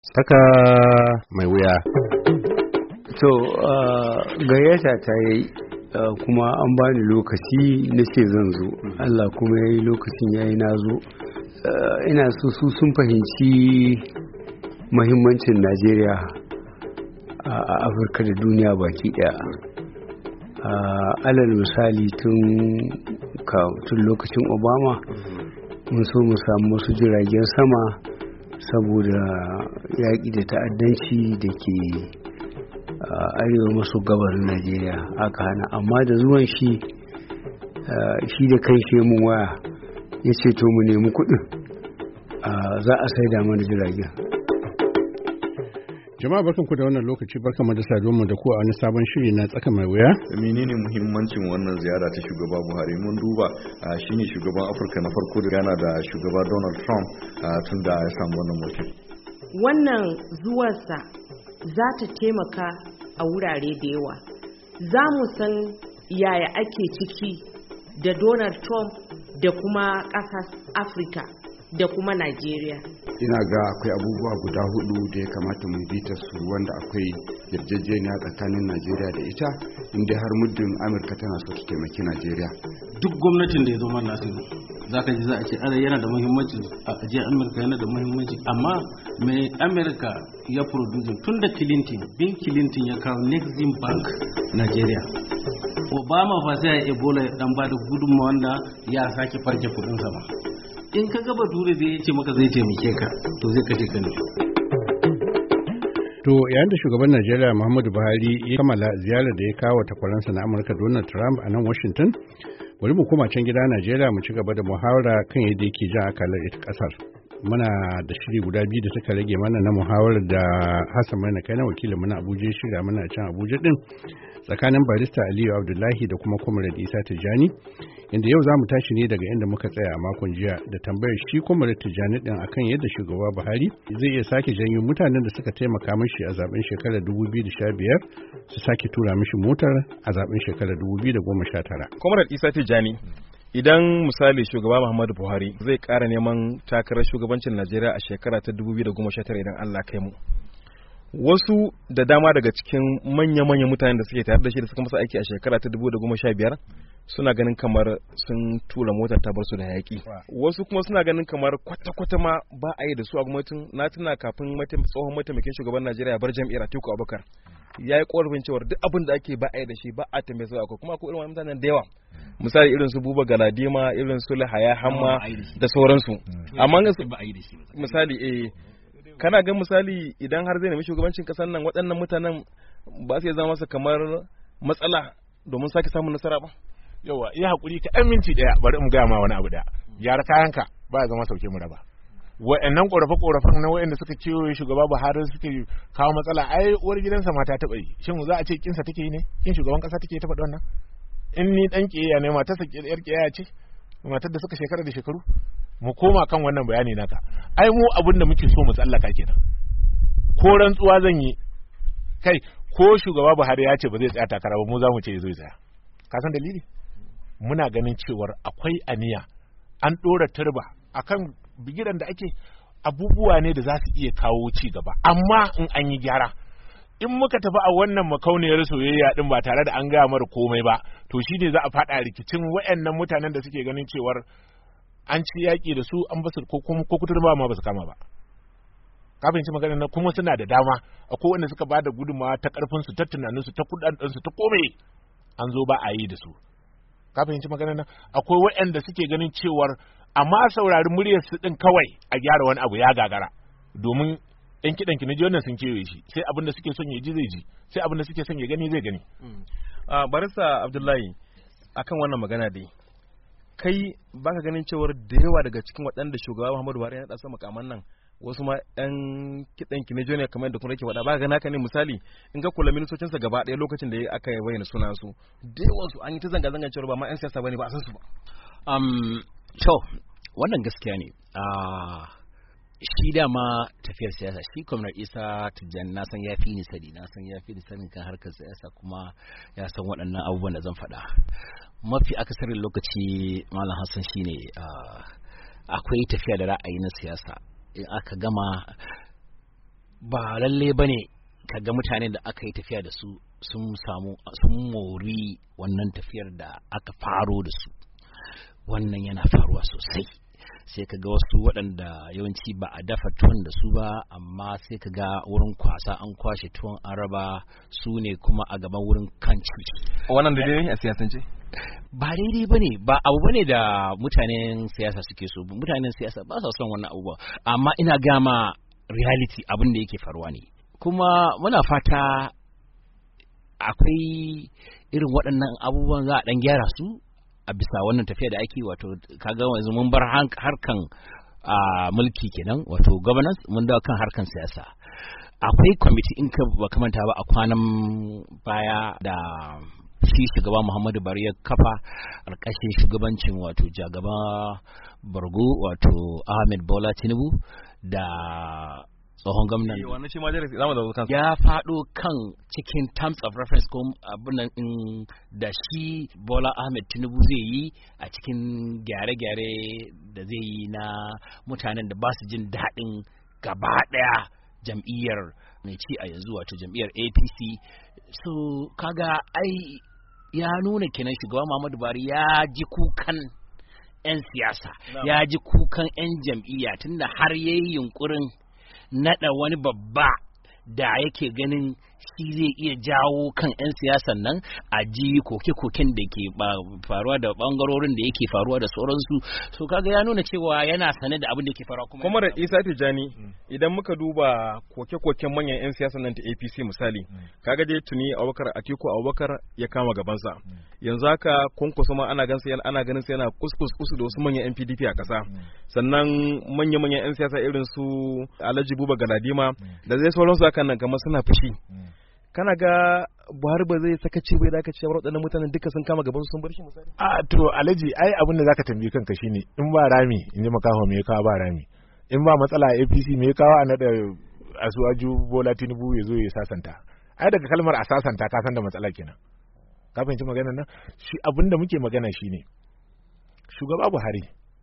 Saka mai wuya. To gayyata ta yi kuma an bani lokaci na ce zan zo. Allah kuma ya yi lokacin ya yi na zo. Ina so su sun fahimci mahimmancin Najeriya a Afirka da duniya baki daya. Alal misali tun lokacin Obama mun so mu samu wasu jiragen sama saboda yaƙi da ta'addanci da ke arewa maso gabarin Najeriya aka hana, amma da zuwan shi da kan shi mun waya ya ce to mu nemi kuɗin za a saida mana jiragen. Jama'a barkanku da wannan lokaci, barkanmu da saduwa da ku a wani sabon shiri na tsaka mai wuya. Menene muhimmancin wannan ziyara ta shugaba Buhari? Mun duba shine shugaban Afirka na farko da gana da shugaba Donald Trump tun da ya samu wannan mulkin. Wannan zuwansa za ta taimaka a wurare da yawa. Za mu san yaya ake ciki da Donald Trump da kuma ƙasar Afirka da kuma Najeriya. Ina ga akwai abubuwa guda hudu da ya kamata mu bi ta su, wanda akwai yarjejeniya tsakanin Najeriya da ita, inda har muddin Amurka tana so ta taimaki Najeriya. Duk gwamnatin da ya zo mana nasu za ka ji za a ce yana da muhimmanci, a ajiyar Amurka yana da muhimmanci, amma mai Amurka ya produce tun da Clinton ya kawo Exim Bank Najeriya. Obama fa sai ya Ebola ya dan bada gudunmawa wanda ya sake farke kudin sa ba. In ka gaba ture zai ce maka zai taimake ka, to zai kashe ka ne. To yayin da shugaban Najeriya Muhammadu Buhari ya kammala ziyarar da ya kawo takwaransa na Amurka Donald Trump a nan Washington, bari mu koma can gida Najeriya mu ci gaba da muhawara kan yadda yake jan akalar ita kasar. Muna da shiri guda biyu da suka rage mana na muhawarar da Hassan Maina kai na wakilin na Abuja shirya mana can Abuja din tsakanin barista Aliyu Abdullahi da kuma Comrade Isa Tijjani, inda yau za mu tashi ne daga inda muka tsaya a makon jiya da tambayar shi Comrade Tijjani din akan yadda shugaba Buhari zai iya sake janyo mutanen da suka taimaka mishi a zaben shekarar 2015 su sake tura mishi motar a zaben shekarar 2019. Comrade Isa Tijjani, idan misali shugaba Muhammadu Buhari zai ƙara neman takarar shugabancin Najeriya a shekara ta 2019 idan Allah kai mu, wasu da dama daga cikin manya-manyan mutanen da suke tare da shi da suka masa aiki a shekara ta 2015 suna ganin kamar sun tura motar ta bar su da yaƙi. Wasu kuma suna ganin kamar kwata-kwata ma ba a yi da su a gwamnatin. Na tuna kafin tsohon mataimakin shugaban Najeriya ya bar jam'iyyar Atiku Abubakar ya yi ƙorafin cewar duk abin da ake ba a yi da shi ba a tambaye su akwai, kuma akwai irin mutanen da yawa, misali irin su Buba Galadima, irin su Lahaya Hamma da sauransu. Amma misali kana ga misali idan har zai nemi shugabancin kasar nan waɗannan mutanen ba su zama masa kamar matsala domin sake samun nasara ba? Yawa, iya hakuri ka ɗan minti ɗaya, bari mu gaya ma wani abu ɗaya. Gyara kayanka ba ya zama sauke mu raba. Wa'annan ƙorafe-ƙorafen na wa'anda suka kewaye shugaba Buhari suke kawo matsala, ai uwar gidansa mata taɓa yi. Shin za a ce kinsa take yi ne? Kin shugaban ƙasa take ta faɗi wannan? In ni ɗan ƙiyayya ne, matarsa ƴar ƙiyayya ce? Matar da suka shekara da shekaru? Mu koma kan wannan bayani naka. Ai mu abin da muke so mu tsallaka kenan. Ko rantsuwa zan yi, kai ko shugaba Buhari ya ce ba zai tsaya takara ba, mu za mu ce ya zo ya tsaya. Ka san dalili? Muna ganin cewar akwai aniya, an ɗora turba akan bigiran da ake, abubuwa ne da za su iya kawo ci gaba, amma in an yi gyara. In muka tafi a wannan makauniyar soyayya din ba tare da an gaya mara komai ba, to shi ne za a faɗa rikicin waɗannan mutanen da suke ganin cewar an ci yaƙi da su an basu ko kuturba ma basu kama ba. Ka fahimci maganar nan, kuma suna da dama, akwai wanda suka bada gudunmawa ta karfin su, ta tunanin su, ta kudaden su, ta komai an zo ba a yi da su. Ka fahimci maganar nan, akwai waɗanda suke ganin cewar amma saurari muryar su din kawai a gyara wani abu ya gagara, domin yan kidan kinaji wannan sun kewaye shi, sai abin da suke son ya ji zai ji, sai abin da suke son ya gani zai gani. Barista Abdullahi, akan wannan magana dai kai baka ganin cewar da yawa daga cikin waɗanda shugaba Muhammadu Buhari ya naɗa su makaman nan wasu ma ɗan kiɗan kinejo ne kamar da kuma yake faɗa, baka gani haka ne? Misali in ga kula ministocinsa gaba ɗaya lokacin da aka yi bayyana sunan su, da yawan su an yi ta zanga-zangan cewar ba ma 'yan siyasa bane, ba a san su ba. To wannan gaskiya ne. Shi dama tafiyar siyasa, shi Comrade Isa Tijjani na san ya fi ni sani kan harkar siyasa, kuma ya san waɗannan abubuwan da zan faɗa. Mafi akasarin lokaci Malam Hassan shine akwai tafiya da ra'ayi na siyasa, in aka gama ba lalle bane kaga mutane da aka yi tafiya da su sun mori wannan tafiyar da aka faro da su. Wannan yana faruwa sosai. Sai ka ga wasu waɗanda yawanci ba a dafa tuwon da su ba, amma sai ka ga wurin kwasa an kwashe tuwon an raba, su ne kuma a gaban wurin kanci. Wannan da dai a siyasance? Ba daidai ba ne, ba abu ba ne da mutanen siyasa suke so. Mutanen siyasa ba sa son wannan abubuwa, amma ina gama reality abin da yake faruwa ne. Kuma muna fata akwai irin waɗannan abubuwan za a ɗan gyara su a bisa wannan tafiya da ake, wato kaga yanzu mun bar harkan mulki kenan, wato governance, mun dawo kan harkan siyasa. Akwai kwamiti in ka ba kamanta ba a kwanan baya da shi shugaba Muhammadu Buhari ya kafa ƙarƙashin shugabancin wato jagaba Bargo wato Ahmed Bola Tinubu da tsohon gwamnan ya faɗo kan cikin terms of reference ko abin da shi Bola Ahmed Tinubu zai yi a cikin gyare-gyare da zai yi na mutanen da ba su jin daɗin gaba ɗaya jam'iyyar mai ci a yanzu wato jam'iyyar APC. So kaga ai ya nuna kenan shugaba Muhammadu Buhari ya ji kukan 'yan siyasa, ya ji kukan 'yan jam'iyya, tunda har yayi yunkurin naɗa wani babba da yake ganin shi zai iya jawo kan 'yan siyasan nan a ji koke-koken da ke faruwa da bangarorin da yake faruwa da sauransu. So kaga ya nuna cewa yana sane da abin da ke faruwa. Kuma da Isa Tijjani, idan muka duba koke-koken manyan 'yan siyasan nan ta APC misali, kaga dai tuni Atiku Abubakar ya kama gabansa. Yanzu haka Kwankwaso ma ana ganin sa yana kuskus da wasu manyan 'yan PDP a ƙasa. Sannan manya-manyan 'yan siyasa irin su Alhaji Buba Galadima da zai sauransu hakan nan kamar suna fushi. Kana ga Buhari ba zai sakaci bai da aka ce waɗannan mutanen duka sun kama gaban sun bar shi misali? To Alhaji, ai abin da zaka tambayi kanka shine in ba rami in ji makaho me ya kawo ba rami, in ba matsala a APC me ya kawo a nada Asuwaju Bola Tinubu ya zo ya sasanta. Ai daga kalmar a sasanta ka san da matsala kenan. Ka fahimci maganar nan? Shi abin da muke magana shine shugaba Buhari,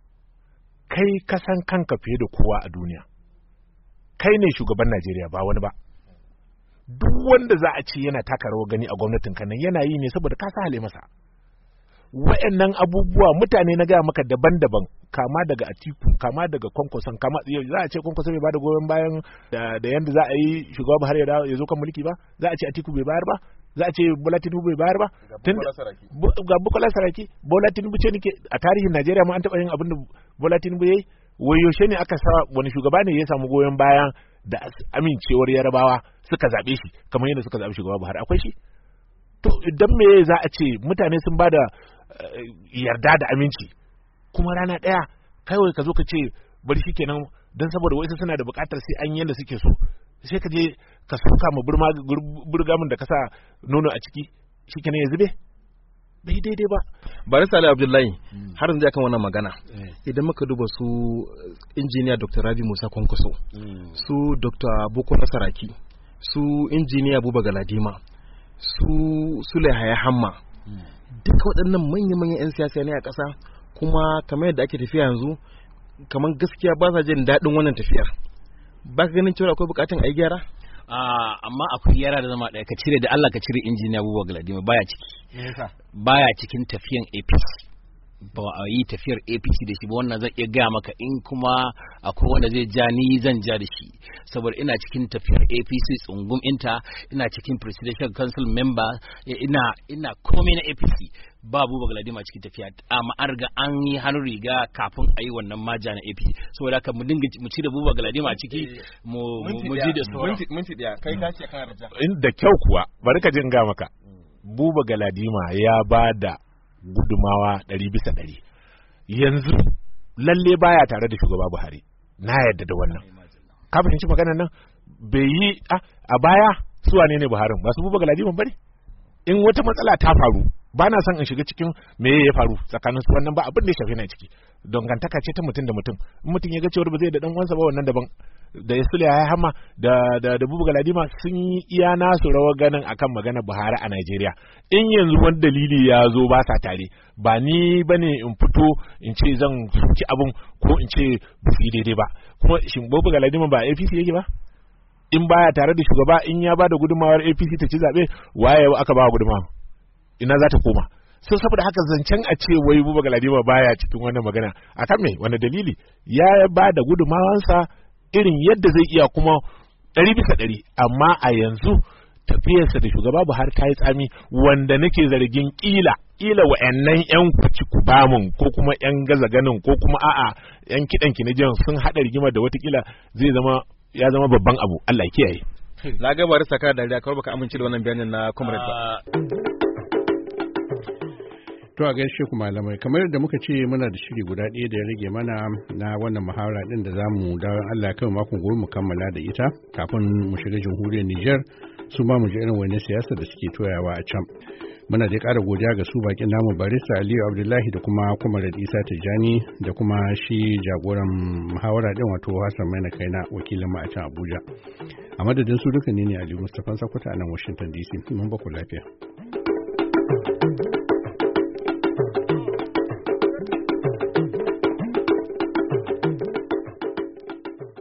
kai ka san kanka fiye da kowa a duniya. Kai ne shugaban Najeriya ba wani ba. Duk wanda za a ce yana taka rawar gani a gwamnatin kan nan yana yi ne saboda ka sa hale masa. Wa'annan abubuwa mutane na gaya maka daban-daban, kama daga Atiku, kama daga Kwankwason, kama za a ce Kwankwason bai bada goyon bayan da yanda za a yi shugaba Buhari ya zo kan mulki ba, za a ce Atiku bai bayar ba, za a ce Bola Tinubu bai bayar ba. Ga Bukola Saraki, Bola Tinubu ce nake a tarihin Najeriya ma an taɓa yin abin da Bola Tinubu yayi. Wayaushe ne aka sa wani shugaba ne ya samu goyon bayan da amincewar Yarabawa suka zaɓe shi kamar yadda suka zaɓi shugaba Buhari? Akwai shi? To idan me za a ce mutane sun ba da yarda da aminci kuma rana ɗaya kawai ka zo ka ce bari shi kenan don saboda wasu suna da buƙatar sai an yadda suke so, sai ka je ka soka ma burgamin da ka sa nono a ciki shi kenan ya zube? Bai daidai ba. Bari Sale Abdullahi, har yanzu akan wannan magana. Idan muka duba su injiniya Dr. Rabi Musa Kwankwaso, su Dr. Bukola Saraki, su injiniya Buba Galadima, su Sule Haya Hamma, duka waɗannan manya-manyan 'yan siyasa ne a ƙasa, kuma kamar yadda ake tafiya yanzu, kamar gaskiya ba sa jin daɗin wannan tafiyar. Ba ka ganin cewa akwai buƙatun a yi gyara? Amma akwai yara da zama ɗaya, ka cire da Allah, ka cire injiniya Buba Galadima, baya ciki. Baya cikin tafiyan APC. Ba a yi tafiyar APC da shi ba, wannan zan iya gaya maka. In kuma akwai wanda zai ja, ni zan ja da shi, saboda ina cikin tafiyar APC tsungum inta, ina cikin presidential council member, ina komai na APC. Ba Buba Galadima cikin tafiya, amma an riga an yi hannun riga kafin a yi wannan maja na APC. Saboda haka mu ci da Buba Galadima a ciki, mu ji da sauran. Minti ɗaya, kai ka ce kana da da kyau kuwa, bari ka jin ga maka. Buba Galadima ya ba da gudumawa 100%. Yanzu lalle baya tare da shugaba Buhari, na yarda da wannan. Ka fahimci maganar nan? Bai yi a baya su wane ne Buharin? Ba su Buba Galadima bane? In wata matsala ta faru, ba na son in shiga cikin me ya faru tsakanin su, wannan ba abin da ya shafe na ciki. Dangantaka ce ta mutum da mutum. In mutum ya ga cewa ba zai da dan uwansa ba, wannan daban. Da Sule ya Hama da Buba Galadima sun yi iya nasu rawar ganin akan magana Buhari a Najeriya. In yanzu wani dalili ya zo ba sa tare, ba ni bane in fito in ce zan soki abin ko in ce ba su yi daidai ba. Kuma shin Buba Galadima ba APC yake ba? in baya tare da shugaba in ya bada gudunmawar APC ta ci zabe waye aka ba gudunmawa ina za ta koma so saboda haka zancen a ce wai Buba Galadima baya cikin wannan magana akan me wani dalili ya bada gudunmawansa irin yadda zai iya kuma 100% amma a yanzu tafiyarsa da shugaba Buhari ta yi tsami wanda nake zargin kila wa'annan yan kuci kubamun ko kuma yan gaza ganin ko kuma a'a yan kidan kinijan sun hada rigima da watakila ya zama babban abu Allah ya kiyaye. Na ga bari saka da kawai baka amince da wannan bayanin na comrade ba. To a gaishe ku malamai kamar yadda muka ce muna da shiri guda ɗaya da ya rage mana na wannan muhawara din da zamu da Allah kai makon gobe mu kammala da ita kafin mu shiga jamhuriyar Niger su ma mu ji irin wani siyasa da suke toyawa a can. Muna da ƙara godiya ga su bakin namu barista Aliyu Abdullahi da kuma Comrade Isa Tijjani da kuma shi jagoran muhawara din wato Hassan Maina Kaina wakilin mu a can Abuja. A madadin su duka ne Aliyu Mustapha Sakwata a nan Washington DC. Mun ba ku lafiya.